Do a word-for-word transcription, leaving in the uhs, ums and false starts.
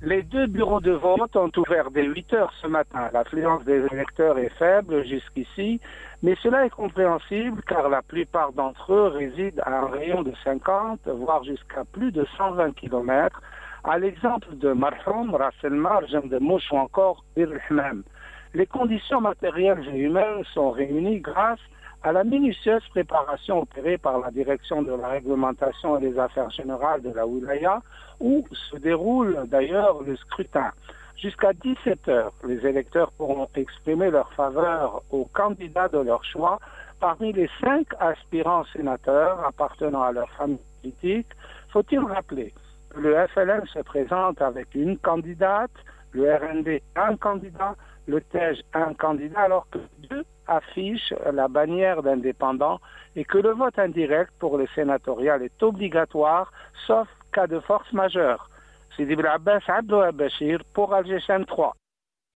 Les deux bureaux de vote ont ouvert dès huit heures ce matin. L'affluence des électeurs est faible jusqu'ici, mais cela est compréhensible car la plupart d'entre eux résident à un rayon de cinquante, voire jusqu'à plus de cent vingt kilomètres, à l'exemple de Marhoum, Ras El Mar, Jem de Mouch ou encore Bir El-Hmam. Les conditions matérielles et humaines sont réunies grâce à la minutieuse préparation opérée par la direction de la réglementation et des affaires générales de la Wilaya, où se déroule d'ailleurs le scrutin. Jusqu'à dix-sept heures, les électeurs pourront exprimer leur faveur aux candidats de leur choix parmi les cinq aspirants sénateurs appartenant à leur famille politique. Faut-il rappeler que le F L N se présente avec une candidate, le R N D un candidat, le T E J un candidat, alors que deux affichent la bannière d'indépendant et que le vote indirect pour le sénatorial est obligatoire, sauf cas de force majeure. Sidi Bel Abbas Abdou Bachir pour Alger trois.